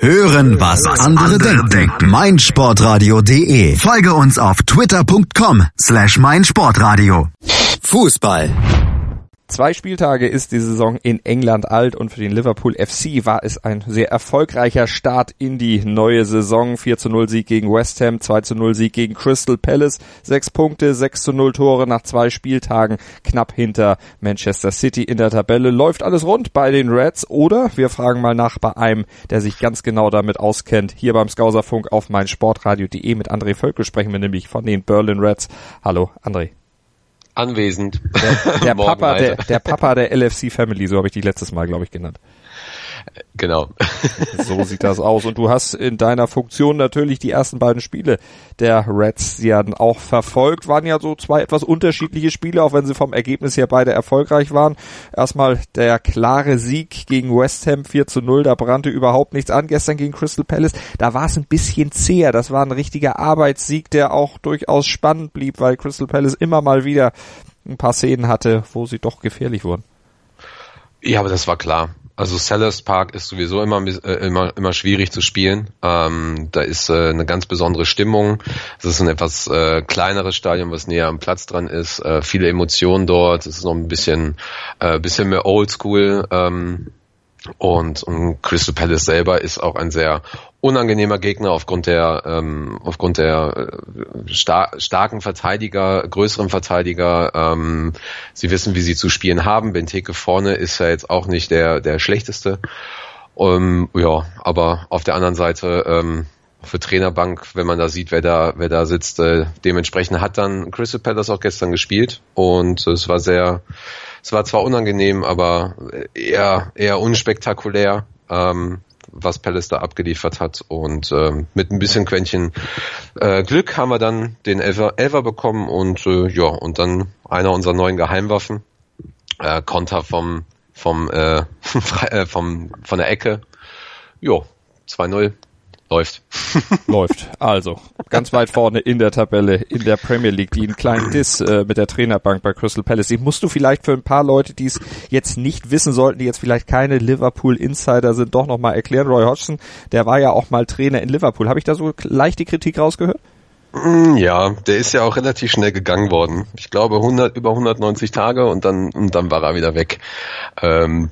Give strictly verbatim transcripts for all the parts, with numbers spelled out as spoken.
Hören, was andere denken. meinsportradio punkt de. Folge uns auf twitter punkt com slash meinsportradio. Fußball. Zwei Spieltage ist die Saison in England alt und für den Liverpool F C war es ein sehr erfolgreicher Start in die neue Saison. vier zu null Sieg gegen West Ham, zwei zu null Sieg gegen Crystal Palace, sechs Punkte, sechs zu null Tore nach zwei Spieltagen, knapp hinter Manchester City in der Tabelle. Läuft alles rund bei den Reds oder wir fragen mal nach bei einem, der sich ganz genau damit auskennt. Hier beim Skauserfunk auf meinsportradio punkt de mit André Völkel sprechen wir nämlich von den Berlin Reds. Hallo André. Anwesend. Der, der, Papa, der, der Papa der L F C Family, so habe ich dich letztes Mal, glaube ich, genannt. Genau. So sieht das aus. Und du hast in deiner Funktion natürlich die ersten beiden Spiele der Reds ja dann auch verfolgt. Waren ja so zwei etwas unterschiedliche Spiele, auch wenn sie vom Ergebnis her beide erfolgreich waren. Erstmal der klare Sieg gegen West Ham vier zu null, da brannte überhaupt nichts an. Gestern gegen Crystal Palace, da war es ein bisschen zäher. Das war ein richtiger Arbeitssieg, der auch durchaus spannend blieb, weil Crystal Palace immer mal wieder ein paar Szenen hatte, wo sie doch gefährlich wurden. Ja, aber das war klar. Also Selhurst Park ist sowieso immer äh, immer immer schwierig zu spielen. Ähm, da ist äh, eine ganz besondere Stimmung. Es ist ein etwas äh, kleineres Stadion, was näher am Platz dran ist. Äh, viele Emotionen dort. Es ist noch ein bisschen äh, bisschen mehr Oldschool. Ähm, und, und Crystal Palace selber ist auch ein sehr unangenehmer Gegner aufgrund der ähm, aufgrund der äh, star- starken Verteidiger, größeren Verteidiger. Ähm, sie wissen, wie sie zu spielen haben. Benteke vorne ist ja jetzt auch nicht der der schlechteste. Um, ja, aber auf der anderen Seite ähm, für Trainerbank, wenn man da sieht, wer da wer da sitzt, äh, dementsprechend hat dann Crystal Palace auch gestern gespielt und es war sehr, es war zwar unangenehm, aber eher eher unspektakulär. Ähm, was Palace da abgeliefert hat und ähm, mit ein bisschen Quäntchen äh, Glück haben wir dann den Elfer, Elfer bekommen und äh, ja, und dann einer unserer neuen Geheimwaffen, äh, Konter vom vom äh, vom von der Ecke. Jo, zwei null. Läuft. Läuft. Also, ganz weit vorne in der Tabelle in der Premier League, die einen kleinen Diss äh, mit der Trainerbank bei Crystal Palace. Den musst du vielleicht für ein paar Leute, die es jetzt nicht wissen sollten, die jetzt vielleicht keine Liverpool-Insider sind, doch nochmal erklären. Roy Hodgson, der war ja auch mal Trainer in Liverpool. Habe ich da so leichte Kritik rausgehört? Ja, der ist ja auch relativ schnell gegangen worden. Ich glaube hundert über hundertneunzig Tage und dann und dann war er wieder weg. Ähm,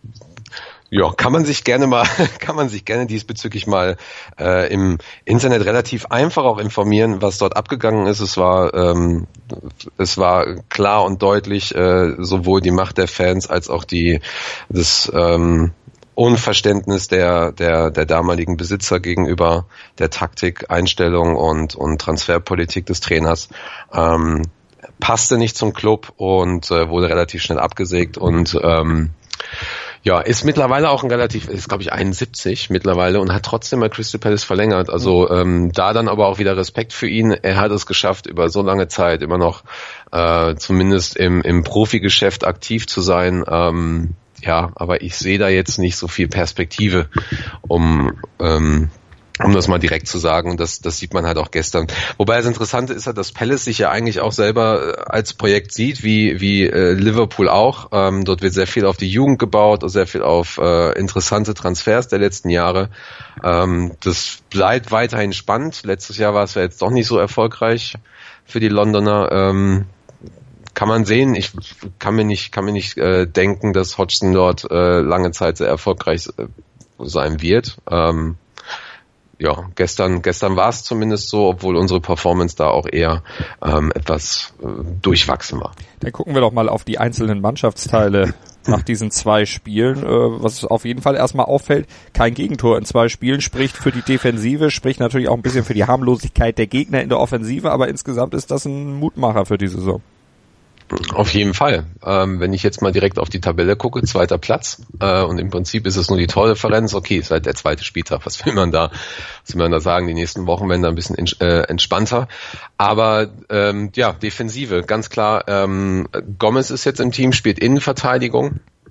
Ja, kann man sich gerne mal, kann man sich gerne diesbezüglich mal äh, im Internet relativ einfach auch informieren, was dort abgegangen ist. Es war, ähm, es war klar und deutlich äh, sowohl die Macht der Fans als auch die das ähm, Unverständnis der der der damaligen Besitzer gegenüber der Taktik, Einstellung und und Transferpolitik des Trainers. Ähm, passte nicht zum Club und äh, wurde relativ schnell abgesägt und ähm, ja, ist mittlerweile auch ein relativ, ist glaube ich einundsiebzig mittlerweile und hat trotzdem bei Crystal Palace verlängert. Also ähm, da dann aber auch wieder Respekt für ihn. Er hat es geschafft, über so lange Zeit immer noch äh, zumindest im im Profigeschäft aktiv zu sein. Ähm, ja, aber ich sehe da jetzt nicht so viel Perspektive, um ähm, um das mal direkt zu sagen, und das, das sieht man halt auch gestern. Wobei das Interessante ist halt, dass Palace sich ja eigentlich auch selber als Projekt sieht, wie wie äh, Liverpool auch. Ähm, dort wird sehr viel auf die Jugend gebaut, sehr viel auf äh, interessante Transfers der letzten Jahre. Ähm, das bleibt weiterhin spannend. Letztes Jahr war es ja jetzt doch nicht so erfolgreich für die Londoner. Ähm, kann man sehen. Ich kann mir nicht kann mir nicht äh, denken, dass Hodgson dort äh, lange Zeit sehr erfolgreich äh, sein wird. Ähm, Ja, gestern gestern war es zumindest so, obwohl unsere Performance da auch eher ähm, etwas äh, durchwachsen war. Dann gucken wir doch mal auf die einzelnen Mannschaftsteile nach diesen zwei Spielen. Äh, was auf jeden Fall erstmal auffällt, kein Gegentor in zwei Spielen, spricht für die Defensive, spricht natürlich auch ein bisschen für die Harmlosigkeit der Gegner in der Offensive, aber insgesamt ist das ein Mutmacher für die Saison. Auf jeden Fall. Ähm, wenn ich jetzt mal direkt auf die Tabelle gucke, zweiter Platz, äh, und im Prinzip ist es nur die Tordifferenz. Okay, ist halt der zweite Spieltag. Was will man da, was will man da sagen? Die nächsten Wochen werden da ein bisschen in, äh, entspannter. Aber ähm, ja, Defensive, ganz klar. Ähm, Gomez ist jetzt im Team, spielt Innenverteidigung.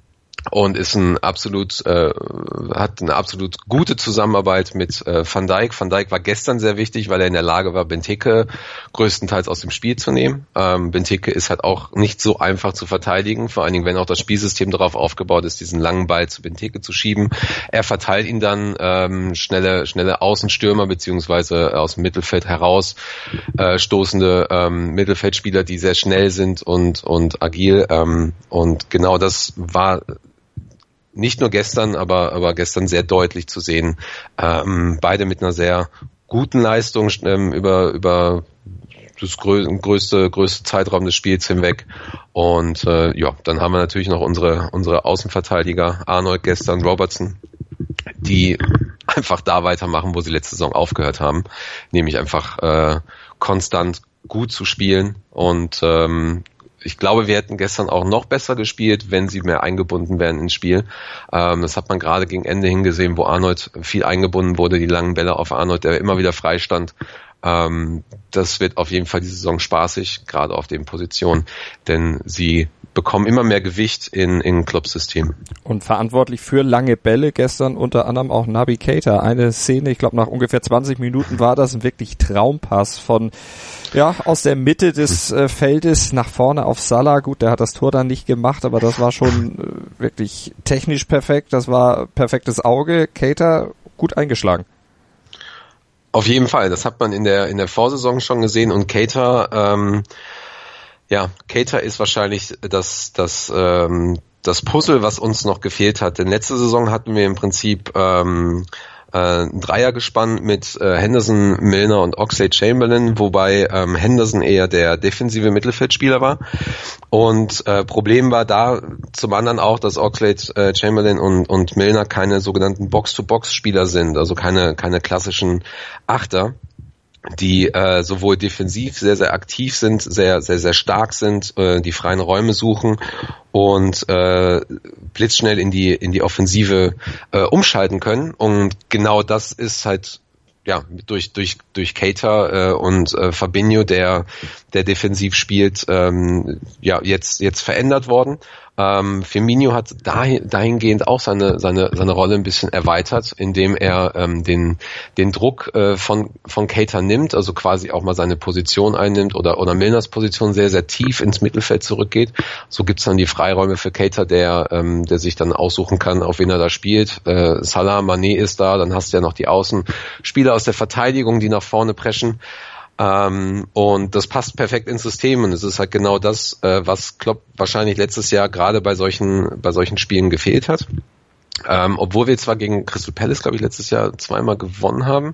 und ist ein absolut äh, hat eine absolut gute Zusammenarbeit mit äh, Van Dijk. Van Dijk war gestern sehr wichtig, weil er in der Lage war, Benteke größtenteils aus dem Spiel zu nehmen. Ähm, Benteke ist halt auch nicht so einfach zu verteidigen, vor allen Dingen, wenn auch das Spielsystem darauf aufgebaut ist, diesen langen Ball zu Benteke zu schieben. Er verteilt ihn dann ähm, schnelle schnelle Außenstürmer beziehungsweise aus dem Mittelfeld heraus äh, stoßende ähm, Mittelfeldspieler, die sehr schnell sind und und agil. Ähm, und genau das war nicht nur gestern, aber aber gestern sehr deutlich zu sehen. Ähm, beide mit einer sehr guten Leistung ähm, über über das grö- größte größte Zeitraum des Spiels hinweg. Und äh, ja, dann haben wir natürlich noch unsere unsere Außenverteidiger Arnold gestern, Robertson, die einfach da weitermachen, wo sie letzte Saison aufgehört haben, nämlich einfach äh, konstant gut zu spielen. Und ähm, ich glaube, wir hätten gestern auch noch besser gespielt, wenn sie mehr eingebunden wären ins Spiel. Ähm, das hat man gerade gegen Ende hingesehen, wo Arnold viel eingebunden wurde, die langen Bälle auf Arnold, der immer wieder frei stand. Ähm, das wird auf jeden Fall die Saison spaßig, gerade auf den Positionen, denn sie bekommen immer mehr Gewicht in in Klopp-System. Und verantwortlich für lange Bälle gestern unter anderem auch Naby Keita. Eine Szene, ich glaube nach ungefähr zwanzig Minuten war das ein wirklich Traumpass von ja aus der Mitte des äh, Feldes nach vorne auf Salah. Gut, der hat das Tor dann nicht gemacht, aber das war schon äh, wirklich technisch perfekt. Das war perfektes Auge. Keita gut eingeschlagen. Auf jeden Fall, das hat man in der in der Vorsaison schon gesehen und Keita ähm, Ja, Keita ist wahrscheinlich das das ähm, das Puzzle, was uns noch gefehlt hat. Denn letzte Saison hatten wir im Prinzip ähm, äh, ein Dreiergespann mit äh, Henderson, Milner und Oxlade-Chamberlain, wobei ähm, Henderson eher der defensive Mittelfeldspieler war. Und äh, Problem war da zum anderen auch, dass Oxlade-Chamberlain und und Milner keine sogenannten Box-to-Box-Spieler sind, also keine keine klassischen Achter, die äh, sowohl defensiv sehr, sehr aktiv sind, sehr, sehr, sehr stark sind, äh, die freien Räume suchen und äh, blitzschnell in die in die Offensive äh, umschalten können. Und genau das ist halt ja durch durch durch Keita äh, und äh, Fabinho, der der defensiv spielt, ähm, ja jetzt jetzt verändert worden. Ähm, Firmino hat dahin, dahingehend auch seine seine seine Rolle ein bisschen erweitert, indem er ähm, den den Druck äh, von von Keita nimmt, also quasi auch mal seine Position einnimmt oder oder Milners Position sehr sehr tief ins Mittelfeld zurückgeht. So gibt's dann die Freiräume für Keita, der ähm, der sich dann aussuchen kann, auf wen er da spielt. Äh, Salah, Mané ist da, dann hast du ja noch die Außenspieler aus der Verteidigung, die nach vorne preschen. Ähm, und das passt perfekt ins System und es ist halt genau das, äh, was Klopp wahrscheinlich letztes Jahr gerade bei solchen bei solchen Spielen gefehlt hat. Ähm, obwohl wir zwar gegen Crystal Palace, glaube ich, letztes Jahr zweimal gewonnen haben,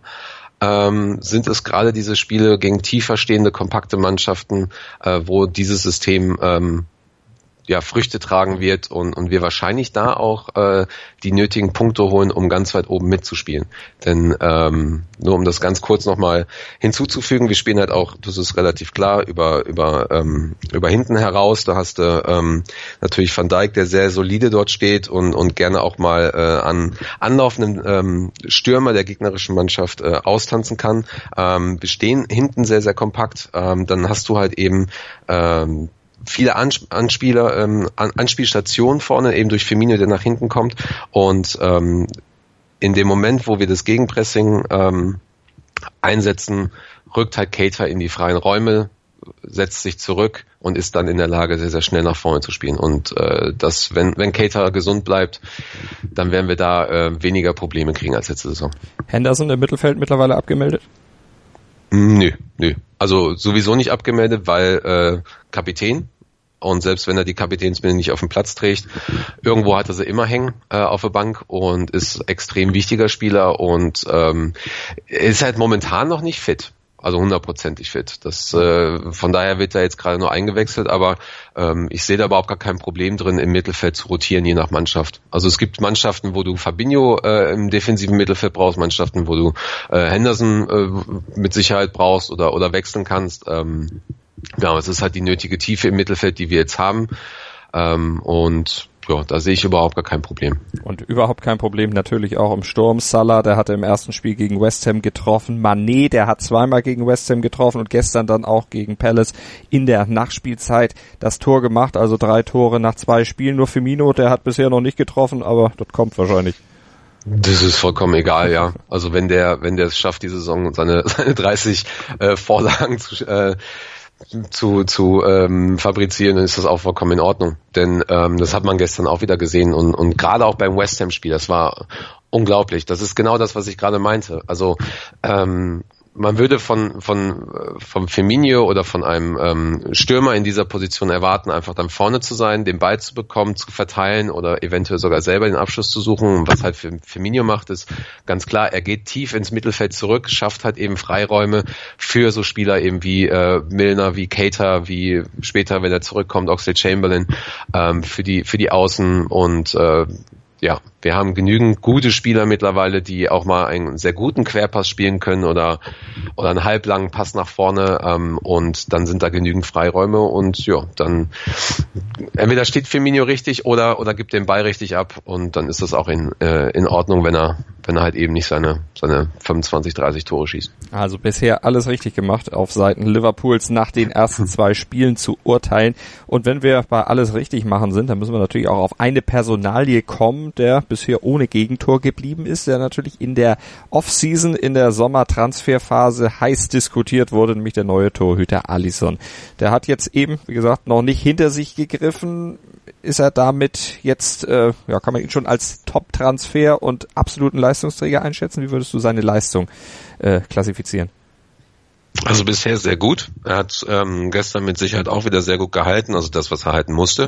ähm, sind es gerade diese Spiele gegen tiefer stehende, kompakte Mannschaften, äh, wo dieses System ähm, ja Früchte tragen wird und und wir wahrscheinlich da auch äh, die nötigen Punkte holen, um ganz weit oben mitzuspielen. Denn ähm, nur um das ganz kurz nochmal hinzuzufügen, wir spielen halt auch, das ist relativ klar, über über ähm, über hinten heraus. Da hast du ähm, natürlich Van Dijk, der sehr solide dort steht und und gerne auch mal äh, an anlaufenden ähm, Stürmer der gegnerischen Mannschaft äh, austanzen kann. Ähm, wir stehen hinten sehr sehr kompakt. Ähm, dann hast du halt eben ähm, viele Anspieler, ähm, Anspielstationen vorne, eben durch Firmino, der nach hinten kommt. Und ähm, in dem Moment, wo wir das Gegenpressing ähm, einsetzen, rückt halt Keita in die freien Räume, setzt sich zurück und ist dann in der Lage, sehr, sehr schnell nach vorne zu spielen. Und äh, das, wenn wenn Keita gesund bleibt, dann werden wir da äh, weniger Probleme kriegen als letzte Saison. Henderson im Mittelfeld mittlerweile abgemeldet? Nö, nö. Also sowieso nicht abgemeldet, weil äh, Kapitän. Und selbst wenn er die Kapitänsbinde nicht auf dem Platz trägt, irgendwo hat er sie immer hängen äh, auf der Bank und ist extrem wichtiger Spieler und ähm, ist halt momentan noch nicht fit. Also hundertprozentig fit. Das, äh, von daher wird er jetzt gerade nur eingewechselt, aber ähm, ich sehe da überhaupt gar kein Problem drin, im Mittelfeld zu rotieren, je nach Mannschaft. Also es gibt Mannschaften, wo du Fabinho äh, im defensiven Mittelfeld brauchst, Mannschaften, wo du äh, Henderson äh, mit Sicherheit brauchst oder oder wechseln kannst. Ähm, ja, es ist halt die nötige Tiefe im Mittelfeld, die wir jetzt haben. Ähm, und ja, da sehe ich überhaupt gar kein Problem. Und überhaupt kein Problem natürlich auch im Sturm. Salah, der hatte im ersten Spiel gegen West Ham getroffen. Mané, der hat zweimal gegen West Ham getroffen und gestern dann auch gegen Palace in der Nachspielzeit das Tor gemacht. Also drei Tore nach zwei Spielen. Nur Firmino, der hat bisher noch nicht getroffen, aber das kommt wahrscheinlich. Das ist vollkommen egal, ja. Also wenn der, wenn der es schafft, die Saison seine, seine dreißig äh, Vorlagen zu, äh, zu, zu ähm, fabrizieren, dann ist das auch vollkommen in Ordnung. Denn ähm, das hat man gestern auch wieder gesehen und, und gerade auch beim West Ham-Spiel, das war unglaublich. Das ist genau das, was ich gerade meinte. Also ähm, man würde von von vom Firmino oder von einem ähm, Stürmer in dieser Position erwarten, einfach dann vorne zu sein, den Ball zu bekommen, zu verteilen oder eventuell sogar selber den Abschluss zu suchen. Was halt Firmino macht, ist ganz klar, er geht tief ins Mittelfeld zurück, schafft halt eben Freiräume für so Spieler eben wie äh, Milner, wie Keita, wie später, wenn er zurückkommt, Oxlade-Chamberlain, ähm, für die für die Außen und äh, ja, wir haben genügend gute Spieler mittlerweile, die auch mal einen sehr guten Querpass spielen können oder oder einen halblangen Pass nach vorne ähm, und dann sind da genügend Freiräume und ja, dann entweder steht Firmino richtig oder oder gibt den Ball richtig ab und dann ist das auch in äh, in Ordnung, wenn er wenn er halt eben nicht seine seine fünfundzwanzig, dreißig Tore schießt. Also bisher alles richtig gemacht auf Seiten Liverpools nach den ersten zwei Spielen zu urteilen. Und wenn wir bei alles richtig machen sind, dann müssen wir natürlich auch auf eine Personalie kommen, der bisher ohne Gegentor geblieben ist, der natürlich in der Offseason, in der Sommertransferphase heiß diskutiert wurde, nämlich der neue Torhüter Alisson. Der hat jetzt eben, wie gesagt, noch nicht hinter sich gegriffen. Ist er damit jetzt, äh, ja, kann man ihn schon als Top-Transfer und absoluten Leistungsträger einschätzen? Wie würdest du seine Leistung äh, klassifizieren? Also bisher sehr gut. Er hat ähm, gestern mit Sicherheit auch wieder sehr gut gehalten, also das, was er halten musste.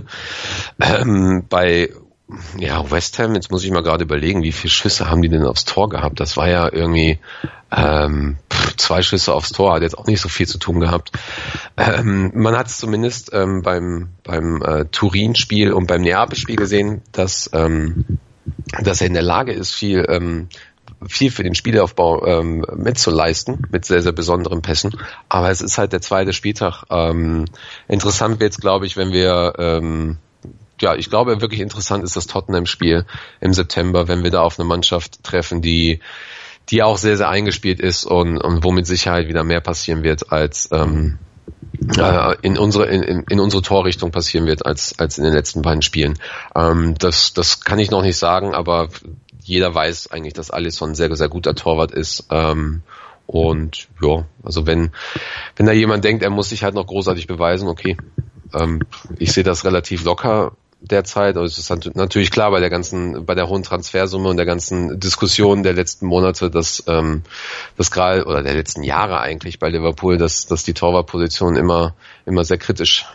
Ähm, bei ja, West Ham, jetzt muss ich mal gerade überlegen, wie viele Schüsse haben die denn aufs Tor gehabt? Das war ja irgendwie ähm, pff, zwei Schüsse aufs Tor, hat jetzt auch nicht so viel zu tun gehabt. Ähm, man hat es zumindest ähm, beim beim äh, Turin-Spiel und beim Neapel-Spiel gesehen, dass ähm, dass er in der Lage ist, viel ähm, viel für den Spielaufbau ähm, mitzuleisten, mit sehr, sehr besonderen Pässen. Aber es ist halt der zweite Spieltag. Ähm, interessant wird's, glaube ich, wenn wir ähm, ja, ich glaube, wirklich interessant ist das Tottenham-Spiel im September, wenn wir da auf eine Mannschaft treffen, die die auch sehr, sehr eingespielt ist und, und wo mit Sicherheit wieder mehr passieren wird, als ähm, äh, in unsere in, in unsere Torrichtung passieren wird, als als in den letzten beiden Spielen. Ähm, das das kann ich noch nicht sagen, aber jeder weiß eigentlich, dass Alisson ein sehr, sehr guter Torwart ist. Ähm, und ja, also wenn wenn da jemand denkt, er muss sich halt noch großartig beweisen, okay. Ähm, ich sehe das relativ locker derzeit. Also es ist natürlich klar bei der ganzen, bei der hohen Transfersumme und der ganzen Diskussion der letzten Monate, dass ähm, das gerade oder der letzten Jahre eigentlich bei Liverpool, dass dass die Torwartposition immer immer sehr kritisch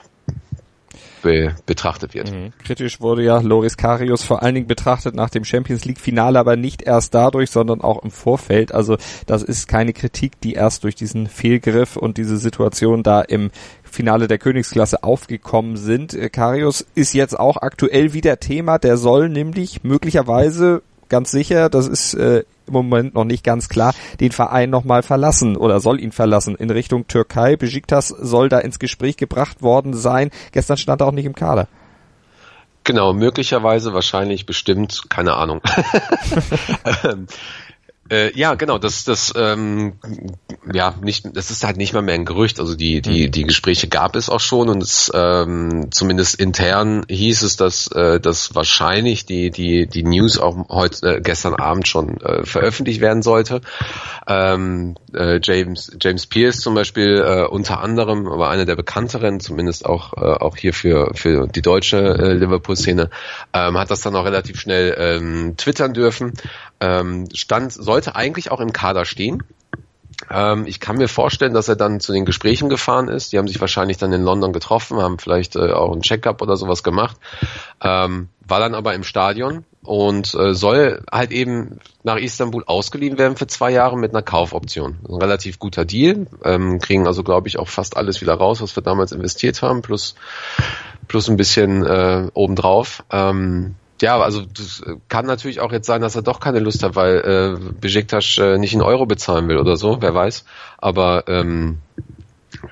be- betrachtet wird. Mhm. Kritisch wurde ja Loris Karius vor allen Dingen betrachtet nach dem Champions League Finale, aber nicht erst dadurch, sondern auch im Vorfeld. Also das ist keine Kritik, die erst durch diesen Fehlgriff und diese Situation da im Finale der Königsklasse aufgekommen sind. Karius ist jetzt auch aktuell wieder Thema, der soll nämlich möglicherweise, ganz sicher, das ist äh, im Moment noch nicht ganz klar, den Verein nochmal verlassen oder soll ihn verlassen in Richtung Türkei. Besiktas soll da ins Gespräch gebracht worden sein. Gestern stand er auch nicht im Kader. Genau, möglicherweise, wahrscheinlich, bestimmt, keine Ahnung. Äh, ja, genau, das, das, ähm, ja, nicht, das ist halt nicht mal mehr ein Gerücht. Also die, die, die Gespräche gab es auch schon und es, ähm, zumindest intern hieß es, dass, äh, dass wahrscheinlich die, die, die News auch heute, äh, gestern Abend schon äh, veröffentlicht werden sollte. Ähm, äh, James, James Pierce zum Beispiel, äh, unter anderem, aber einer der bekannteren, zumindest auch, äh, auch hier für, für die deutsche äh, Liverpool-Szene, ähm, hat das dann auch relativ schnell ähm, twittern dürfen. Ähm, stand, sollte eigentlich auch im Kader stehen. Ähm, ich kann mir vorstellen, dass er dann zu den Gesprächen gefahren ist. Die haben sich wahrscheinlich dann in London getroffen, haben vielleicht äh, auch einen Check-up oder sowas gemacht. Ähm, war dann aber im Stadion und äh, soll halt eben nach Istanbul ausgeliehen werden für zwei Jahre mit einer Kaufoption. Ein relativ guter Deal. Ähm, kriegen also, glaube ich, auch fast alles wieder raus, was wir damals investiert haben, plus, plus ein bisschen äh, obendrauf. Ähm, Ja, also das kann natürlich auch jetzt sein, dass er doch keine Lust hat, weil äh, Besiktas äh, nicht in Euro bezahlen will oder so, wer weiß. Aber ähm,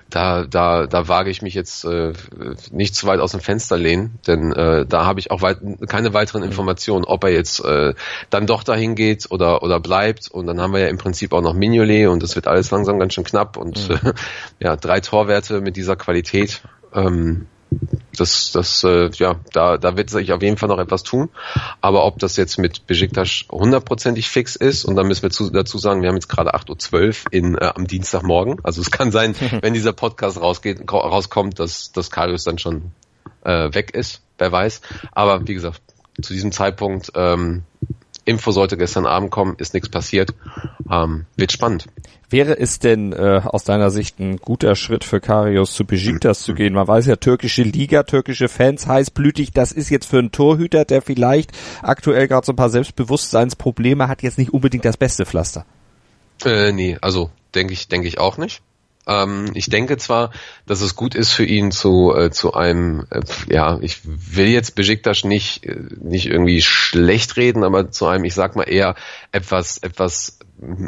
da da da wage ich mich jetzt äh, nicht zu weit aus dem Fenster lehnen, denn äh, da habe ich auch weit, keine weiteren Informationen, ob er jetzt äh, dann doch dahin geht oder oder bleibt. Und dann haben wir ja im Prinzip auch noch Mignolet und das wird alles langsam ganz schön knapp und mhm. äh, ja, drei Torwerte mit dieser Qualität. Ähm, Das, das, äh, ja, da, da wird sich auf jeden Fall noch etwas tun. Aber ob das jetzt mit Besiktas hundertprozentig fix ist, und dann müssen wir zu, dazu sagen, wir haben jetzt gerade acht Uhr zwölf in, äh, am Dienstagmorgen. Also es kann sein, wenn dieser Podcast rausgeht, rauskommt, dass, dass Karius dann schon äh, weg ist. Wer weiß. Aber wie gesagt, zu diesem Zeitpunkt, ähm, Info sollte gestern Abend kommen, ist nichts passiert. Ähm, wird spannend. Wäre es denn äh, aus deiner Sicht ein guter Schritt für Karius zu Besiktas zu gehen? Man weiß ja, türkische Liga, türkische Fans, heißblütig, das ist jetzt für einen Torhüter, der vielleicht aktuell gerade so ein paar Selbstbewusstseinsprobleme hat, jetzt nicht unbedingt das beste Pflaster. Äh, nee, also denke ich, denke ich auch nicht. Ähm, ich denke zwar, dass es gut ist für ihn zu äh, zu einem, äh, ja, ich will jetzt Besiktas nicht äh, nicht irgendwie schlecht reden, aber zu einem, ich sag mal eher etwas etwas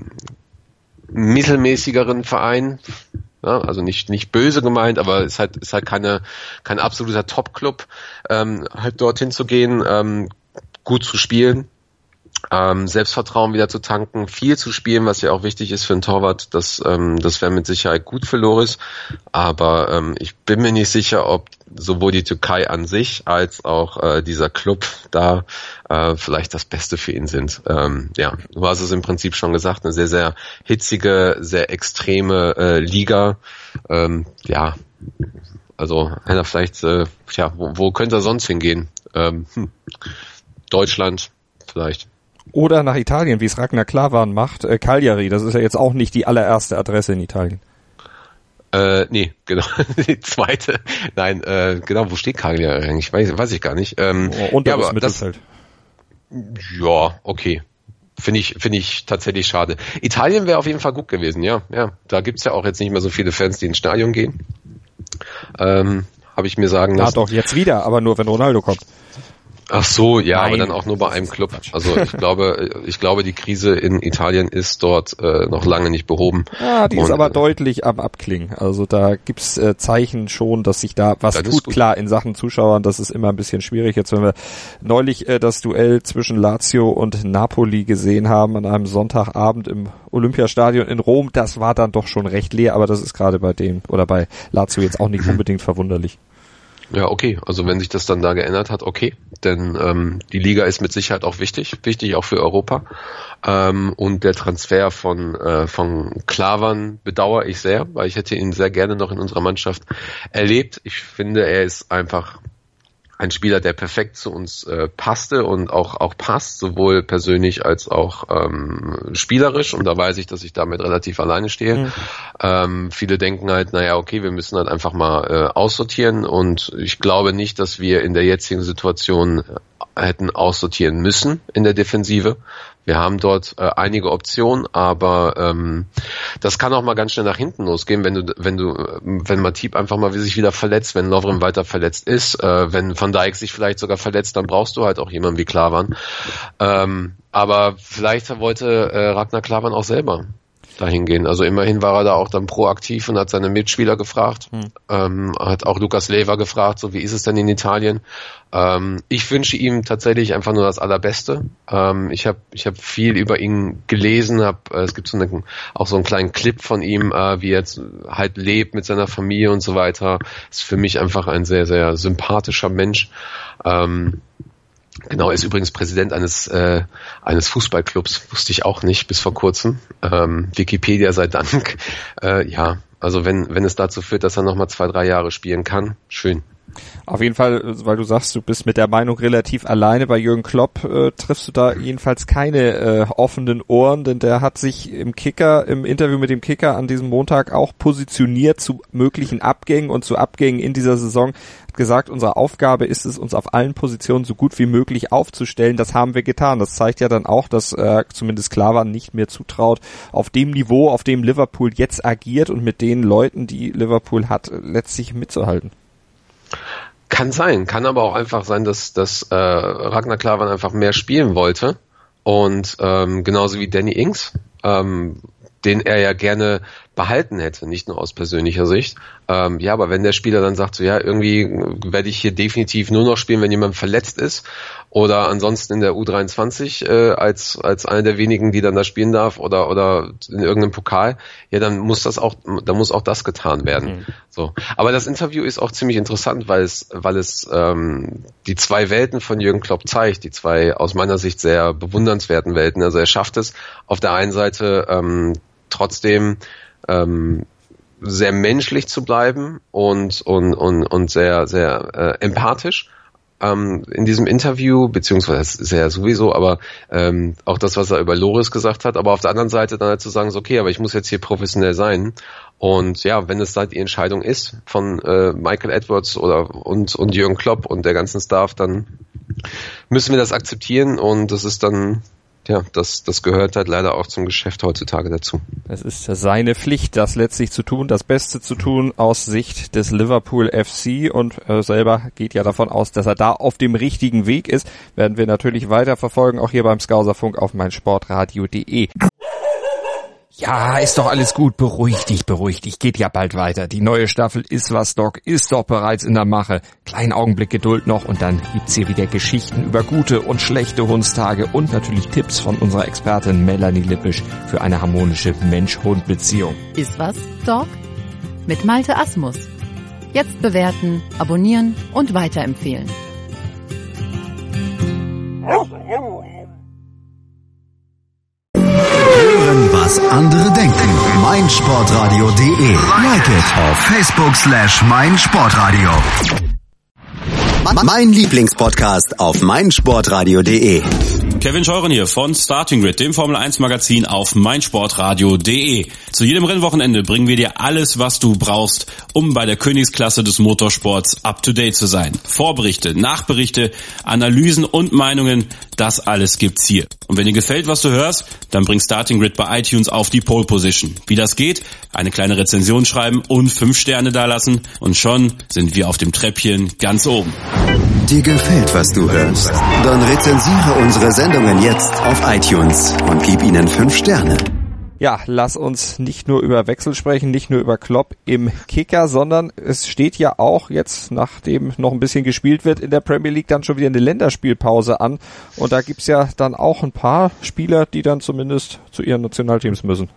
mittelmäßigeren Verein, ja, also nicht nicht böse gemeint, aber es ist halt ist halt keine kein absoluter Top-Club, ähm, halt dorthin zu gehen, ähm, gut zu spielen, ähm, Selbstvertrauen wieder zu tanken, viel zu spielen, was ja auch wichtig ist für einen Torwart. Das ähm, das wäre mit Sicherheit gut für Loris, aber ähm, ich bin mir nicht sicher, ob sowohl die Türkei an sich als auch äh, dieser Club da äh, vielleicht das Beste für ihn sind. Ähm, ja, du hast es im Prinzip schon gesagt, eine sehr, sehr hitzige, sehr extreme äh, Liga. Ähm, ja, also einer vielleicht, äh, tja, wo, wo könnte er sonst hingehen? Ähm, hm, Deutschland vielleicht. Oder nach Italien, wie es Ragnar Klavan macht, äh, Cagliari, das ist ja jetzt auch nicht die allererste Adresse in Italien. Äh, nee, genau, die zweite. Nein, äh, genau, wo steht Cagliari eigentlich? Weiß, weiß ich gar nicht. Ähm, oh, unter ja, das aber Mittelfeld. Das, ja, okay. Finde ich, finde ich tatsächlich schade. Italien wäre auf jeden Fall gut gewesen, ja, ja. Da gibt's ja auch jetzt nicht mehr so viele Fans, die ins Stadion gehen. Ähm, habe ich mir sagen lassen. Ja, doch, jetzt wieder, aber nur, wenn Ronaldo kommt. Ach so, ja, Nein, aber dann auch nur bei einem Club. Also ich glaube, ich glaube, die Krise in Italien ist dort äh, noch lange nicht behoben. Ja, die Und, ist aber deutlich am Abklingen. Also da gibt's äh, Zeichen schon, dass sich da was tut. Klar, in Sachen Zuschauern, das ist immer ein bisschen schwierig. Jetzt, wenn wir neulich äh, das Duell zwischen Lazio und Napoli gesehen haben an einem Sonntagabend im Olympiastadion in Rom, das war dann doch schon recht leer, aber das ist gerade bei dem oder bei Lazio jetzt auch nicht unbedingt verwunderlich. Ja, okay. Also wenn sich das dann da geändert hat, okay. Denn ähm, die Liga ist mit Sicherheit auch wichtig, wichtig auch für Europa. Ähm, und der Transfer von äh, von Klavan bedauere ich sehr, weil ich hätte ihn sehr gerne noch in unserer Mannschaft erlebt. Ich finde, er ist einfach ein Spieler, der perfekt zu uns äh, passte und auch auch passt, sowohl persönlich als auch ähm, spielerisch. Und da weiß ich, dass ich damit relativ alleine stehe. Mhm. Ähm, viele denken halt, naja, okay, wir müssen halt einfach mal äh, aussortieren. Und ich glaube nicht, dass wir in der jetzigen Situation hätten aussortieren müssen in der Defensive. Wir haben dort äh, einige Optionen, aber ähm, das kann auch mal ganz schnell nach hinten losgehen, wenn du, wenn du, wenn Matip einfach mal sich wieder verletzt, wenn Lovren weiter verletzt ist, äh, wenn Van Dijk sich vielleicht sogar verletzt, dann brauchst du halt auch jemanden wie Klavan. Ähm, aber vielleicht wollte äh, Ragnar Klavan auch selber dahin gehen. Also immerhin war er da auch dann proaktiv und hat seine Mitspieler gefragt, hm. ähm, hat auch Lukas Leiva gefragt, so wie ist es denn in Italien? Ähm, ich wünsche ihm tatsächlich einfach nur das Allerbeste. Ähm, ich habe ich hab viel über ihn gelesen, hab, äh, es gibt so eine, auch so einen kleinen Clip von ihm, äh, wie er jetzt halt lebt mit seiner Familie und so weiter. Ist für mich einfach ein sehr, sehr sympathischer Mensch. Ähm, Genau, er ist übrigens Präsident eines äh, eines Fußballclubs, wusste ich auch nicht bis vor kurzem. Ähm, Wikipedia sei Dank. Äh, ja, also wenn wenn es dazu führt, dass er nochmal zwei, drei Jahre spielen kann, schön. Auf jeden Fall, weil du sagst, du bist mit der Meinung relativ alleine. Bei Jürgen Klopp äh, triffst du da jedenfalls keine äh, offenen Ohren, denn der hat sich im Kicker, im Interview mit dem Kicker an diesem Montag auch positioniert zu möglichen Abgängen und zu Abgängen in dieser Saison. Hat gesagt, unsere Aufgabe ist es, uns auf allen Positionen so gut wie möglich aufzustellen. Das haben wir getan. Das zeigt ja dann auch, dass äh, zumindest Klavan nicht mehr zutraut, auf dem Niveau, auf dem Liverpool jetzt agiert und mit den Leuten, die Liverpool hat, letztlich mitzuhalten. Kann sein, kann aber auch einfach sein, dass, dass äh, Ragnar Klavan einfach mehr spielen wollte und ähm, genauso wie Danny Ings, ähm, den er ja gerne behalten hätte, nicht nur aus persönlicher Sicht. Ähm, ja, aber wenn der Spieler dann sagt, so ja, irgendwie werde ich hier definitiv nur noch spielen, wenn jemand verletzt ist oder ansonsten in der U dreiundzwanzig äh, als als einer der wenigen, die dann da spielen darf oder oder in irgendeinem Pokal, ja, dann muss das auch, dann muss auch das getan werden. Mhm. So, aber das Interview ist auch ziemlich interessant, weil es weil es ähm, die zwei Welten von Jürgen Klopp zeigt, die zwei aus meiner Sicht sehr bewundernswerten Welten. Also er schafft es auf der einen Seite ähm, trotzdem ähm, sehr menschlich zu bleiben und und und und sehr sehr äh, empathisch ähm, in diesem Interview, beziehungsweise das ist ja sowieso, aber ähm, auch das, was er über Loris gesagt hat, aber auf der anderen Seite dann halt zu sagen, so, okay, aber ich muss jetzt hier professionell sein und ja, wenn es halt die Entscheidung ist von äh, Michael Edwards oder und und Jürgen Klopp und der ganzen Staff, dann müssen wir das akzeptieren und das ist dann ja, das, das gehört halt leider auch zum Geschäft heutzutage dazu. Es ist seine Pflicht, das letztlich zu tun, das Beste zu tun aus Sicht des Liverpool F C und äh, selber geht ja davon aus, dass er da auf dem richtigen Weg ist. Werden wir natürlich weiter verfolgen, auch hier beim Skauserfunk auf meinsportradio punkt de. Ja, ist doch alles gut. Beruhig dich, beruhig dich. Geht ja bald weiter. Die neue Staffel Ist was Doc ist doch bereits in der Mache. Kleinen Augenblick Geduld noch und dann gibt's hier wieder Geschichten über gute und schlechte Hundstage und natürlich Tipps von unserer Expertin Melanie Lippisch für eine harmonische Mensch-Hund-Beziehung. Ist was, Doc? Mit Malte Asmus. Jetzt bewerten, abonnieren und weiterempfehlen. Was andere denken. meinsportradio punkt de. Like it auf Facebook slash meinsportradio. Mein Lieblingspodcast auf meinsportradio punkt de. Kevin Scheuren hier von Starting Grid, dem Formel eins Magazin auf meinsportradio punkt de. Zu jedem Rennwochenende bringen wir dir alles, was du brauchst, um bei der Königsklasse des Motorsports up to date zu sein. Vorberichte, Nachberichte, Analysen und Meinungen, das alles gibt's hier. Und wenn dir gefällt, was du hörst, dann bring Starting Grid bei iTunes auf die Pole Position. Wie das geht? Eine kleine Rezension schreiben und fünf Sterne dalassen und schon sind wir auf dem Treppchen ganz oben. Dir gefällt, was du hörst? Dann rezensiere unsere Sendungen jetzt auf iTunes und gib ihnen fünf Sterne. Ja, lass uns nicht nur über Wechsel sprechen, nicht nur über Klopp im Kicker, sondern es steht ja auch jetzt, nachdem noch ein bisschen gespielt wird in der Premier League, dann schon wieder eine Länderspielpause an. Und da gibt's ja dann auch ein paar Spieler, die dann zumindest zu ihren Nationalteams müssen.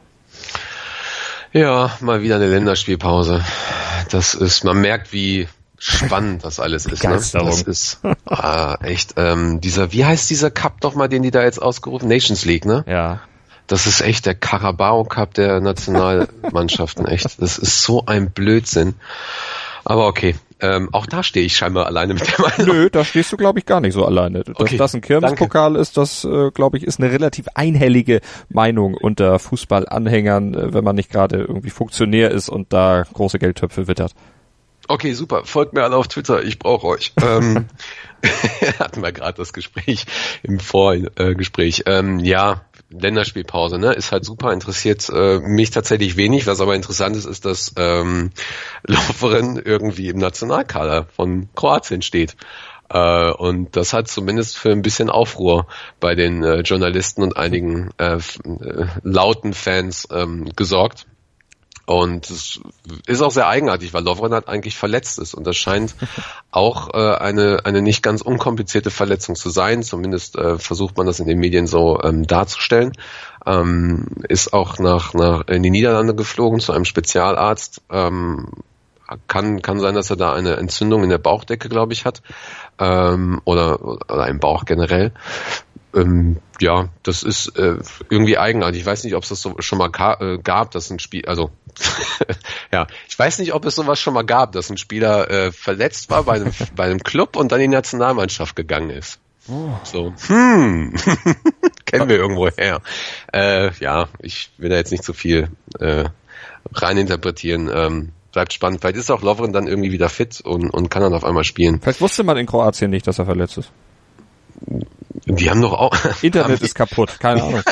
Ja, mal wieder eine Länderspielpause. Das ist, man merkt, wie spannend das alles ist. Ne? Das ist ah, echt, ähm, dieser, wie heißt dieser Cup doch mal, den die da jetzt ausgerufen? Nations League, ne? Ja. Das ist echt der Carabao Cup der Nationalmannschaften, echt. Das ist so ein Blödsinn. Aber okay, ähm, auch da stehe ich scheinbar alleine mit der Meinung. Nö, da stehst du, glaube ich, gar nicht so alleine. Dass okay, das ein Kirmespokal ist, das, äh, glaube ich, ist eine relativ einhellige Meinung unter Fußballanhängern, äh, wenn man nicht gerade irgendwie Funktionär ist und da große Geldtöpfe wittert. Okay, super. Folgt mir alle auf Twitter. Ich brauche euch. ähm, hatten wir gerade das Gespräch im Vorgespräch. Ähm, ja, Länderspielpause, ne, ist halt super, interessiert äh, mich tatsächlich wenig. Was aber interessant ist, ist, dass ähm, Lovren irgendwie im Nationalkader von Kroatien steht. Äh, und das hat zumindest für ein bisschen Aufruhr bei den äh, Journalisten und einigen äh, f- äh, lauten Fans ähm, gesorgt. Und es ist auch sehr eigenartig, weil Lovren halt eigentlich verletzt ist und das scheint auch äh, eine eine nicht ganz unkomplizierte Verletzung zu sein. Zumindest äh, versucht man das in den Medien so ähm, darzustellen. Ähm, ist auch nach nach in die Niederlande geflogen zu einem Spezialarzt. Ähm, kann kann sein, dass er da eine Entzündung in der Bauchdecke, glaube ich, hat ähm, oder oder im Bauch generell. Ähm, ja, das ist äh, irgendwie eigenartig. Ich weiß nicht, ob es das so schon mal ga, äh, gab, dass ein Spiel, also ja, ich weiß nicht, ob es sowas schon mal gab, dass ein Spieler äh, verletzt war bei einem bei einem Club und dann in die Nationalmannschaft gegangen ist. Oh. So, hm, kennen wir irgendwo her. Äh, ja, ich will da jetzt nicht so viel äh, reininterpretieren. Ähm, bleibt spannend. Vielleicht ist auch Lovren dann irgendwie wieder fit und und kann dann auf einmal spielen. Vielleicht wusste man in Kroatien nicht, dass er verletzt ist. Die haben doch auch... Internet ist kaputt, keine Ahnung.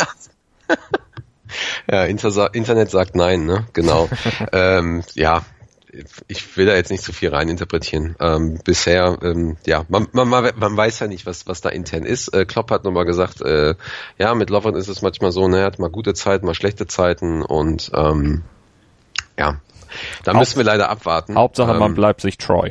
Ja, Inter- Internet sagt nein, ne? Genau. ähm, ja, ich will da jetzt nicht so viel rein interpretieren. Ähm, bisher, ähm, ja, man, man, man weiß ja nicht, was, was da intern ist. Äh, Klopp hat nochmal gesagt, äh, ja, mit Lovren ist es manchmal so, ne, er hat mal gute Zeiten, mal schlechte Zeiten und ähm, ja, da müssen wir leider abwarten. Hauptsache, ähm, man bleibt sich treu.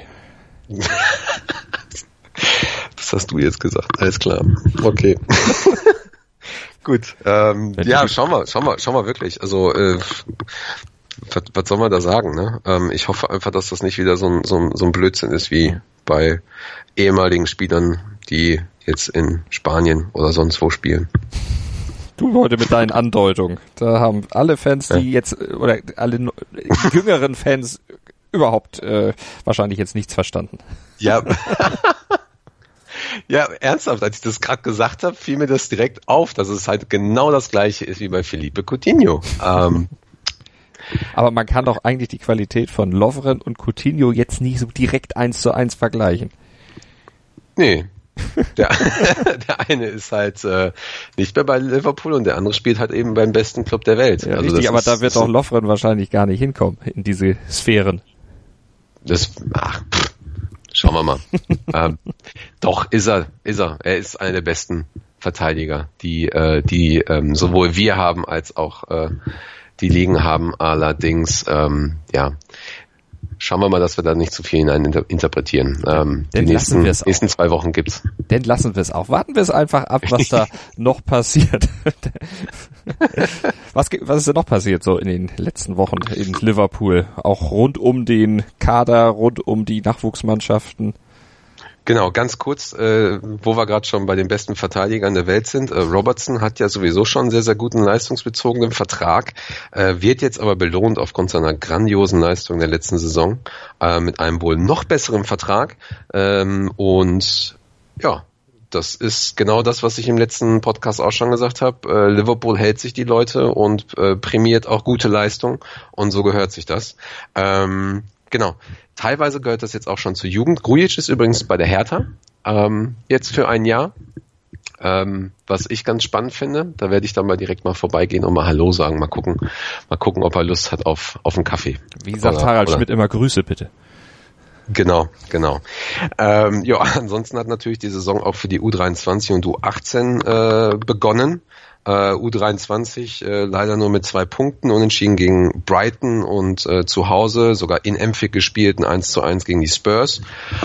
Das hast du jetzt gesagt, alles klar. Okay. Gut, ähm, ja, schauen wir, schauen wir, schauen wir wirklich. Also, äh, was, was soll man da sagen, ne? Ähm, ich hoffe einfach, dass das nicht wieder so ein, so ein, so ein Blödsinn ist wie bei ehemaligen Spielern, die jetzt in Spanien oder sonst wo spielen. Du heute mit deinen Andeutungen. Da haben alle Fans, die ja. jetzt, oder alle jüngeren Fans überhaupt äh, wahrscheinlich jetzt nichts verstanden. Ja. Ja, ernsthaft, als ich das gerade gesagt habe, fiel mir das direkt auf, dass es halt genau das gleiche ist wie bei Felipe Coutinho. Ähm, Aber man kann doch eigentlich die Qualität von Lovren und Coutinho jetzt nicht so direkt eins zu eins vergleichen. Nee. Der, der eine ist halt äh, nicht mehr bei Liverpool und der andere spielt halt eben beim besten Club der Welt. Ja, also richtig, das aber ist, da wird doch Lovren wahrscheinlich gar nicht hinkommen, in diese Sphären. Das, ach, pff, schauen wir mal. ähm, doch, ist er, ist er. Er ist einer der besten Verteidiger, die, äh, die ähm, sowohl wir haben als auch äh, die Ligen haben. Allerdings, ähm, ja, schauen wir mal, dass wir da nicht zu viel hinein inter- interpretieren. Ähm, die nächsten, nächsten zwei Wochen gibt's. Dann lassen wir es auch. Warten wir es einfach ab, was da noch passiert. was, was ist denn noch passiert so in den letzten Wochen in Liverpool? Auch rund um den Kader, rund um die Nachwuchsmannschaften. Genau, ganz kurz, äh, wo wir gerade schon bei den besten Verteidigern der Welt sind. Äh, Robertson hat ja sowieso schon einen sehr, sehr guten leistungsbezogenen Vertrag, äh, wird jetzt aber belohnt aufgrund seiner grandiosen Leistung der letzten Saison äh, mit einem wohl noch besseren Vertrag. Ähm, und ja, das ist genau das, was ich im letzten Podcast auch schon gesagt habe. Äh, Liverpool hält sich die Leute und äh, prämiert auch gute Leistung und so gehört sich das. Ähm, Genau. Teilweise gehört das jetzt auch schon zur Jugend. Grujic ist übrigens bei der Hertha, ähm, jetzt für ein Jahr. Ähm, was ich ganz spannend finde, da werde ich dann mal direkt mal vorbeigehen und mal Hallo sagen, mal gucken, mal gucken, ob er Lust hat auf, auf einen Kaffee. Wie sagt oder, Harald oder? Schmidt immer, Grüße bitte. Genau, genau. Ähm, ja, ansonsten hat natürlich die Saison auch für die U dreiundzwanzig und U achtzehn äh, begonnen. Uh, U dreiundzwanzig äh, leider nur mit zwei Punkten, unentschieden gegen Brighton und äh, zu Hause sogar in Anfield gespielt, ein eins zu eins gegen die Spurs.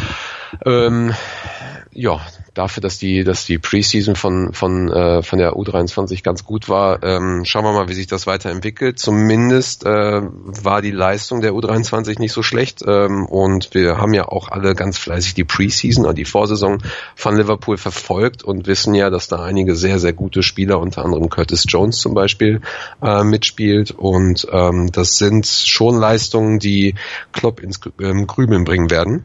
Ähm, ja, dafür, dass die, dass die Preseason von von äh, von der U dreiundzwanzig ganz gut war, ähm, schauen wir mal, wie sich das weiterentwickelt. Zumindest äh, war die Leistung der U dreiundzwanzig nicht so schlecht ähm, und wir haben ja auch alle ganz fleißig die Preseason oder die Vorsaison von Liverpool verfolgt und wissen ja, dass da einige sehr, sehr gute Spieler, unter anderem Curtis Jones zum Beispiel, äh, mitspielt und ähm, das sind schon Leistungen, die Klopp ins ähm, Grübeln bringen werden.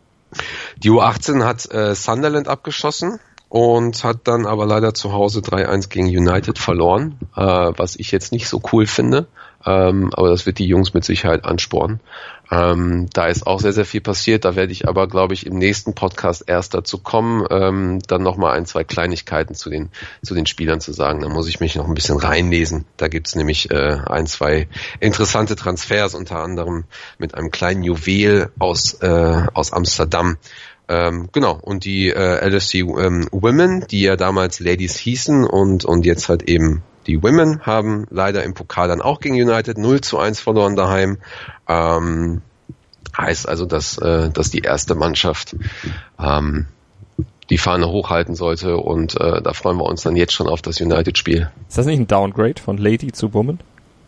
Die U achtzehn hat äh, Sunderland abgeschossen und hat dann aber leider zu Hause drei eins gegen United verloren, äh, was ich jetzt nicht so cool finde, ähm, aber das wird die Jungs mit Sicherheit anspornen. Ähm, da ist auch sehr, sehr viel passiert, da werde ich aber, glaube ich, im nächsten Podcast erst dazu kommen, ähm, dann nochmal ein, zwei Kleinigkeiten zu den zu den Spielern zu sagen. Da muss ich mich noch ein bisschen reinlesen. Da gibt's nämlich äh, ein, zwei interessante Transfers, unter anderem mit einem kleinen Juwel aus äh, aus Amsterdam. Ähm, genau, und die äh, L F C ähm, Women, die ja damals Ladies hießen und und jetzt halt eben die Women, haben leider im Pokal dann auch gegen United null zu eins verloren daheim. Ähm, heißt also, dass, äh, dass die erste Mannschaft ähm, die Fahne hochhalten sollte und äh, da freuen wir uns dann jetzt schon auf das United-Spiel. Ist das nicht ein Downgrade von Lady zu Woman?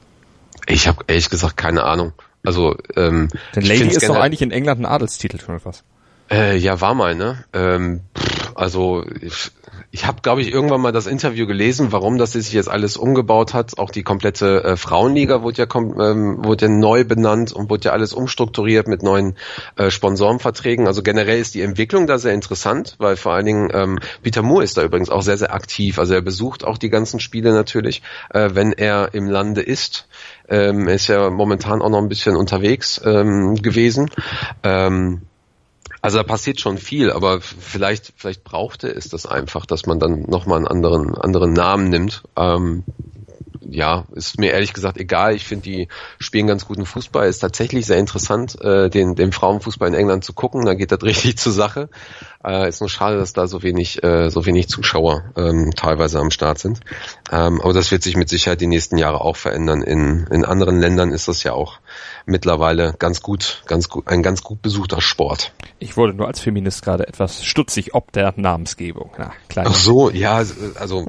Ich habe ehrlich gesagt keine Ahnung. Also ähm, Denn Lady ist doch eigentlich in England ein Adelstitel schon etwas. Äh, ja, war mal, ne? Ähm, pff, also ich, ich habe, glaube ich, irgendwann mal das Interview gelesen, warum das sich jetzt alles umgebaut hat. Auch die komplette äh, Frauenliga wurde ja, kom- ähm, wurde ja neu benannt und wurde ja alles umstrukturiert mit neuen äh, Sponsorenverträgen. Also generell ist die Entwicklung da sehr interessant, weil vor allen Dingen ähm, Peter Moore ist da übrigens auch sehr, sehr aktiv. Also er besucht auch die ganzen Spiele natürlich, äh, wenn er im Lande ist. Ähm, er ist ja momentan auch noch ein bisschen unterwegs ähm, gewesen. Ähm, Also da passiert schon viel, aber vielleicht vielleicht brauchte es das einfach, dass man dann nochmal einen anderen anderen Namen nimmt. Ähm, ja, ist mir ehrlich gesagt egal. Ich finde, die spielen ganz guten Fußball. Ist tatsächlich sehr interessant, äh, den, den Frauenfußball in England zu gucken. Da geht das richtig zur Sache. Äh, ist nur schade, dass da so wenig, äh, so wenig Zuschauer ähm, teilweise am Start sind. Ähm, aber das wird sich mit Sicherheit die nächsten Jahre auch verändern. In, in anderen Ländern ist das ja auch mittlerweile ganz gut, ganz gut, ein ganz gut besuchter Sport. Ich wurde nur als Feminist gerade etwas stutzig ob der Namensgebung. Na, kleine Ach so, ja, also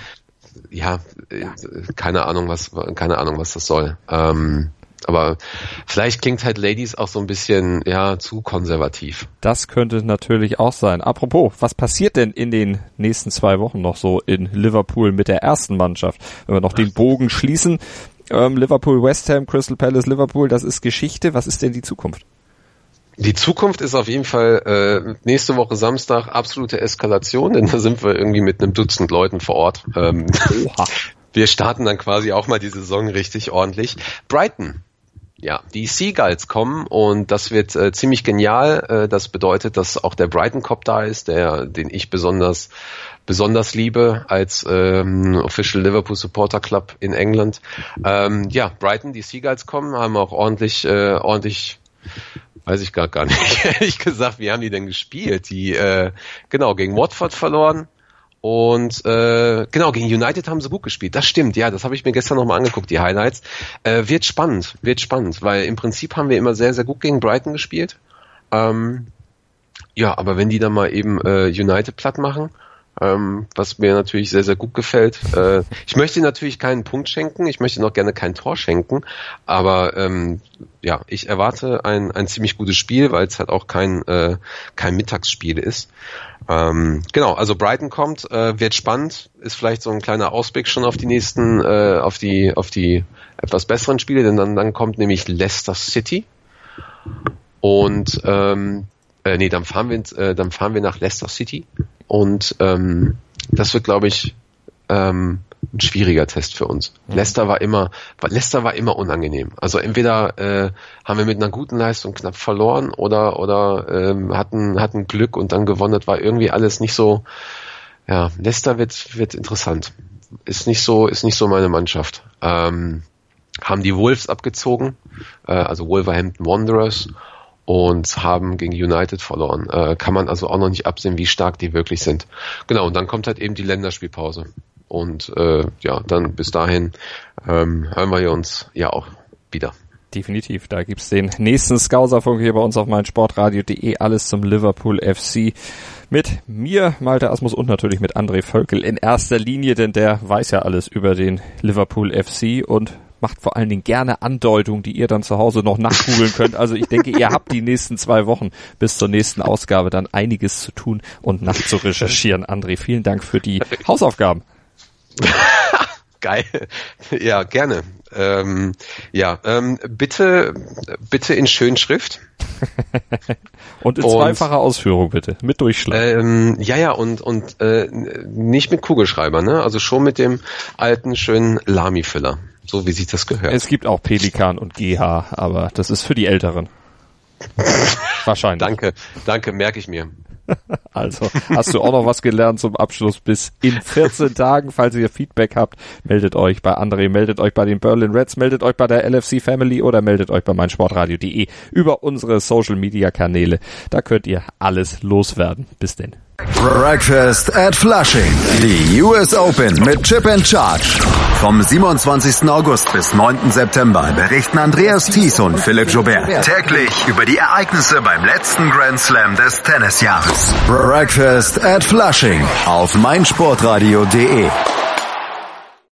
ja, keine Ahnung, was, keine Ahnung, was das soll. Ähm, aber vielleicht klingt halt Ladies auch so ein bisschen, ja, zu konservativ. Das könnte natürlich auch sein. Apropos, was passiert denn in den nächsten zwei Wochen noch so in Liverpool mit der ersten Mannschaft? Wenn wir noch den Bogen schließen, ähm, Liverpool, West Ham, Crystal Palace, Liverpool, das ist Geschichte. Was ist denn die Zukunft? Die Zukunft ist auf jeden Fall äh, nächste Woche Samstag absolute Eskalation, denn da sind wir irgendwie mit einem Dutzend Leuten vor Ort. Ähm, Oha. Wir starten dann quasi auch mal die Saison richtig ordentlich. Brighton. Ja, die Seagulls kommen und das wird äh, ziemlich genial. Äh, das bedeutet, dass auch der Brighton Cop da ist, der, den ich besonders besonders liebe als ähm, Official Liverpool Supporter Club in England. Ähm, ja, Brighton, die Seagulls kommen, haben auch ordentlich, äh, ordentlich, weiß ich gar, gar nicht, ehrlich gesagt, wie haben die denn gespielt? Die, äh, genau, gegen Watford verloren. Und äh, genau, gegen United haben sie gut gespielt. Das stimmt, ja, das habe ich mir gestern nochmal angeguckt, die Highlights. Äh, wird spannend, wird spannend, weil im Prinzip haben wir immer sehr, sehr gut gegen Brighton gespielt. Ähm, ja, aber wenn die dann mal eben äh, United platt machen, ähm, was mir natürlich sehr, sehr gut gefällt. Äh, ich möchte natürlich keinen Punkt schenken, ich möchte noch gerne kein Tor schenken, aber ähm, ja, ich erwarte ein ein ziemlich gutes Spiel, weil es halt auch kein äh, kein Mittagsspiel ist. Ähm, genau, also Brighton kommt, äh, wird spannend, ist vielleicht so ein kleiner Ausblick schon auf die nächsten, äh, auf die auf die etwas besseren Spiele, denn dann dann kommt nämlich Leicester City und ähm, äh, nee, dann fahren wir äh, dann fahren wir nach Leicester City und ähm, das wird, glaube ich, ähm, ein schwieriger Test für uns. Mhm. Leicester war immer, Leicester war immer unangenehm. Also entweder äh, haben wir mit einer guten Leistung knapp verloren oder oder ähm, hatten hatten Glück und dann gewonnen. Das war irgendwie alles nicht so. Ja, Leicester wird wird interessant. Ist nicht so ist nicht so meine Mannschaft. Ähm, haben die Wolves abgezogen, äh, also Wolverhampton Wanderers. Und haben gegen United verloren. Äh, kann man also auch noch nicht absehen, wie stark die wirklich sind. Genau, und dann kommt halt eben die Länderspielpause. Und äh, ja, dann bis dahin ähm, hören wir uns ja auch wieder. Definitiv, da gibt's den nächsten Scouserfunk hier bei uns auf meinsportradio punkt de, alles zum Liverpool F C. Mit mir, Malte Asmus und natürlich mit André Völkel in erster Linie, denn der weiß ja alles über den Liverpool F C und macht vor allen Dingen gerne Andeutungen, die ihr dann zu Hause noch nachgoogeln könnt. Also ich denke, ihr habt die nächsten zwei Wochen bis zur nächsten Ausgabe dann einiges zu tun und nachzurecherchieren. André, vielen Dank für die Hausaufgaben. Geil. Ja, gerne. Ähm, ja, ähm, bitte, bitte in Schönschrift. Und in und, zweifacher Ausführung bitte, mit Durchschlag. Ähm, ja, ja, und und äh, nicht mit Kugelschreiber, ne? Also schon mit dem alten schönen Lamy-Füller, so wie sich das gehört. Es gibt auch Pelikan und G H, aber das ist für die Älteren. Wahrscheinlich. Danke, danke, merke ich mir. Also, hast du auch noch was gelernt zum Abschluss? Bis in vierzehn Tagen, falls ihr Feedback habt, meldet euch bei André, meldet euch bei den Berlin Reds, meldet euch bei der L F C Family oder meldet euch bei meinsportradio punkt de über unsere Social Media Kanäle. Da könnt ihr alles loswerden. Bis denn. Breakfast at Flushing. Die U S Open mit Chip and Charge. Vom siebenundzwanzigsten August bis neunten September berichten Andreas Thies und Philipp Joubert täglich über die Ereignisse beim letzten Grand Slam des Tennisjahres. Breakfast at Flushing auf meinsportradio punkt de.